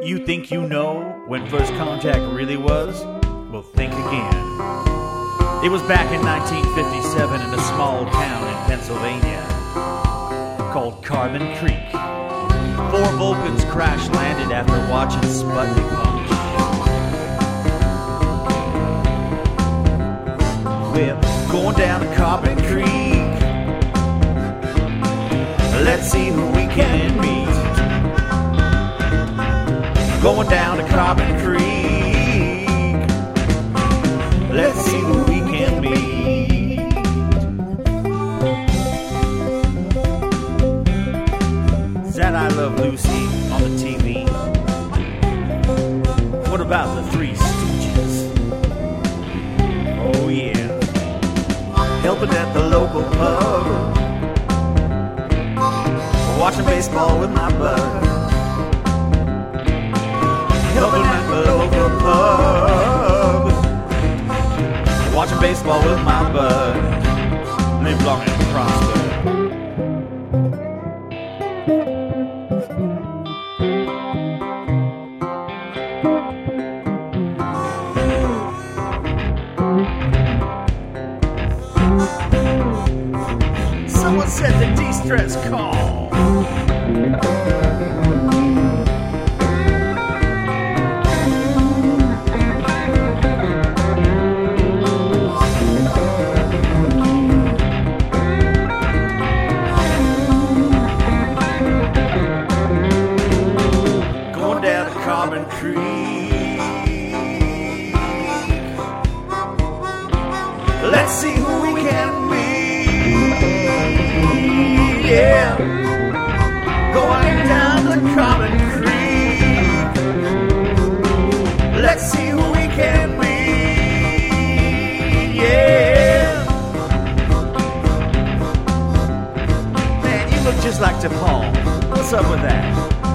You think you know when first contact really was? Well, think again. It was back in 1957 in a small town in Pennsylvania called Carbon Creek. 4 Vulcans crash-landed after watching Sputnik launch. We're going down to Carbon Creek. Let's see who we can meet. Going down to Carbon Creek. Let's see who we can meet. Is that I Love Lucy on the TV? What about the Three Stooges? Oh yeah. Helping at the local pub. Watching baseball with my bud. Helping at the local pub. Watching baseball with my bud. Live long and prosper. Someone said the de-stress call. Carbon Creek. Let's see who we can meet. Yeah, going down to Carbon Creek. Let's see who we can meet. Yeah, man, you look just like DePaul. What's up with that?